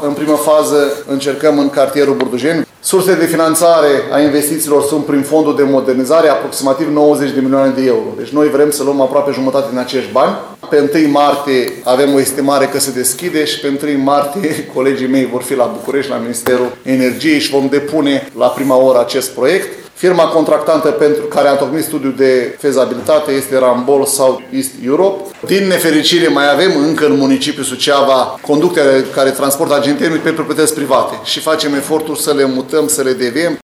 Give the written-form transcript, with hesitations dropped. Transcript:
În primă fază încercăm în cartierul Burdujeni. Sursele de finanțare a investițiilor sunt prin fondul de modernizare, aproximativ 90 de milioane de euro. Deci noi vrem să luăm aproape jumătate din acești bani. Pe 1 martie avem o estimare că se deschide și pe 1 martie colegii mei vor fi la București, la Ministerul Energiei și vom depune la prima oră acest proiect. Firma contractantă pentru care a întocmit studiul de fezabilitate este Ramboll South East Europe. Din nefericire mai avem încă în municipiul Suceava conductele care transportă agent termic pe proprietăți private și facem eforturi să le mutăm, să le deviem.